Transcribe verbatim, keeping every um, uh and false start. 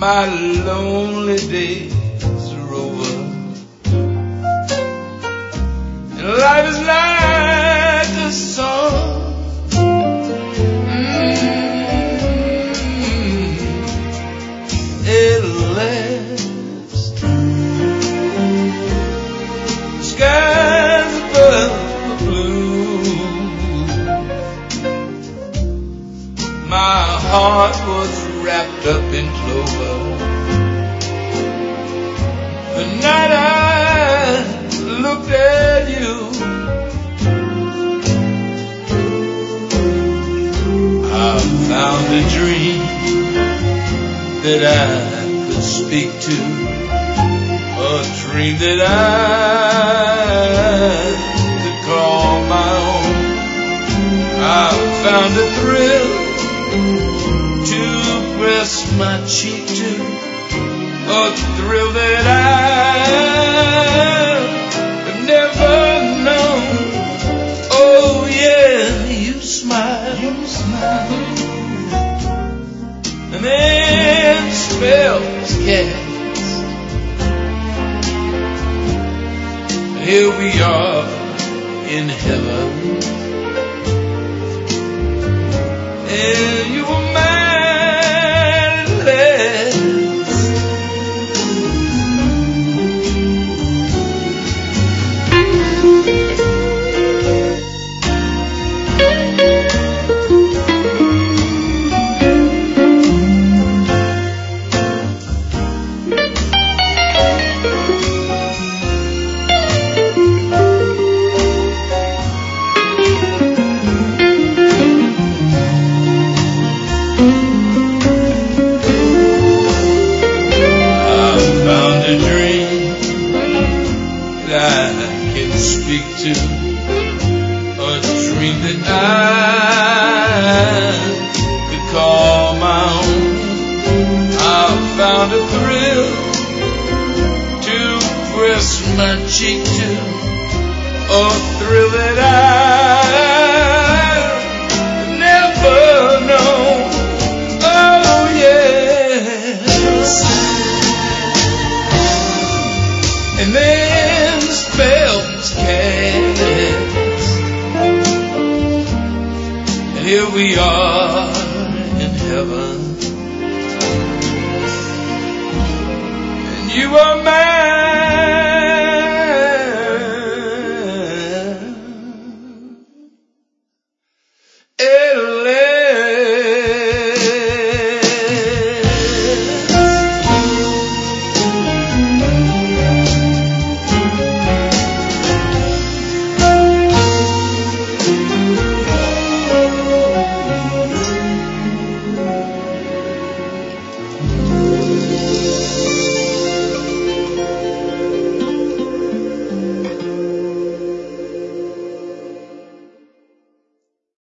my lonely days are over, and life is like a song. Mm-hmm. It'll last. The skies above are blue. My heart was wrapped up in clover the night I looked at you. I found a dream that I could speak to, a dream that I could call my own. I found a thrill to press my cheek to, a thrill that I've never known. Oh yeah, you smile, you smile, and then spells cast. Here we are in heaven, and you were mine. To a dream that I could call my own. I found a thrill to press my cheek to, a thrill that I've never known. Oh yes, and then the spells cast. Here we are in heaven, and you are mine.